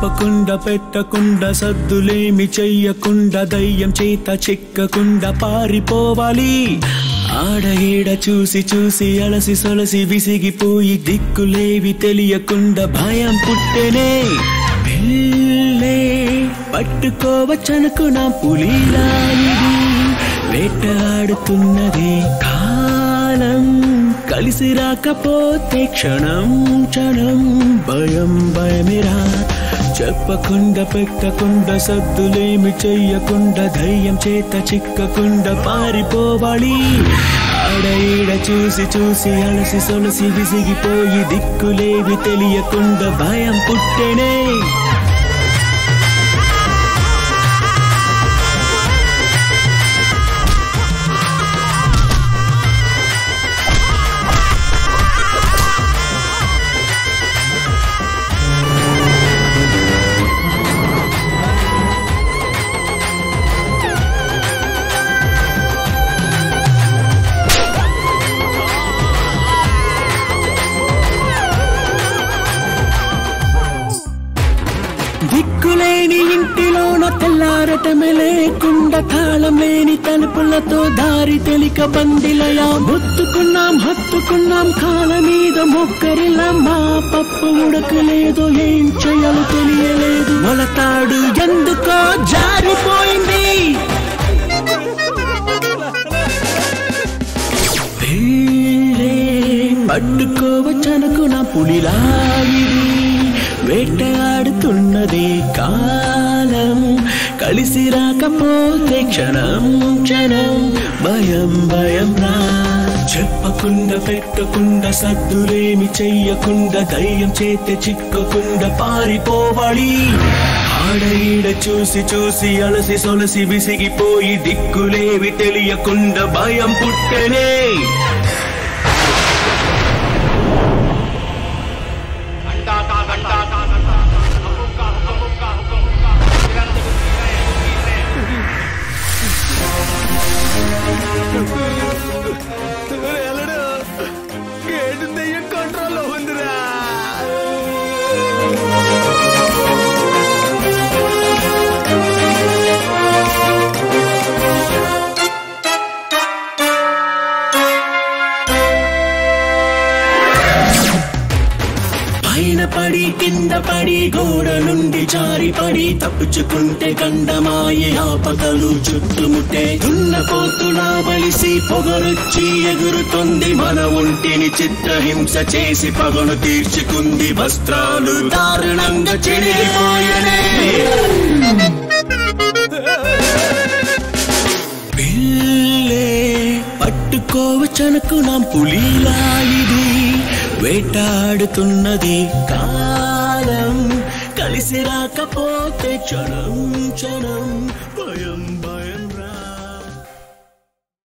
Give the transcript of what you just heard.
చెప్పకుండా పెట్టకుండా సద్దులేమి చెయ్యకుండా దయ్యం చేత చిక్కకుండా పారిపోవాలి. ఆడ ఈడ చూసి చూసి అలసి సొలసి విసిగిపోయి దిక్కులేవి తెలియకుండా భయం పుట్టెనే. పిల్లే పట్టుకోవచ్చనుకున్నా పులిలా ఇది వేటాడుతున్నది కాలం. కలిసి రాకపోతే క్షణం క్షణం భయం భయమిరా. చెప్పకుండా పెట్టకుండా సద్దులేమి చెయ్యకుండా ధైర్యం చేత చిక్కకుండా పారిపోవాలి. ఆడ ఈడ చూసి చూసి అలసి సొలసి విసిగిపోయి దిక్కులేవి తెలియకుండా భయం పుట్టెనే. దిక్కులేని ఇంటిలోన తెల్లారటమే లేకుండా తాళం లేని తలుపులతో దారి తెలిక బందిలయా. మొత్తుకున్నాం హత్తుకున్నాం కాళ్ళ మీద మొక్కరిలా. మా పప్పు ఉడకలేదు ఏం చేయాలో తెలియలేదు. మొలతాడు ఎందుకో జారిపోయింది. పట్టుకోవచ్చనుకున్న పులిలా ఇది వేటాడుతున్నది కాలం. కలిసి రాకపోతే క్షణం క్షణం భయం భయం రా. చెప్పకుండా పెట్టకుండా సద్దులేమి చెయ్యకుండా ధైర్యం చేతి చిక్కకుండా పారిపోవాలి. ఆడ ఈడ చూసి చూసి అలసి సొలసి విసిగిపోయి దిక్కులేవి తెలియకుండా భయం పుట్టెనే. గేటు దెయ్యం కంట్రోల్లో ఉందిరా. పైన పడి కింద పడి గోడ నుండి జారి పడి తప్పుచుకుంటే గండమాయి ఆపదలు చుట్టుముట్టే. దున్నపోతులా బలిసి పొగరొచ్చి ఎగురుతుంది మన ఒంటిని చిత్రహింస చేసి పగను తీర్చుకుంది. వస్త్రాలు దారుణంగా చెడిపోయనే. పిల్లే పట్టుకోవచ్చనుకున్నాం పులిలా ఇది వేటాడుతున్నది కాలం. కలిసి రాకపోతే క్షణం క్షణం భయం భయం.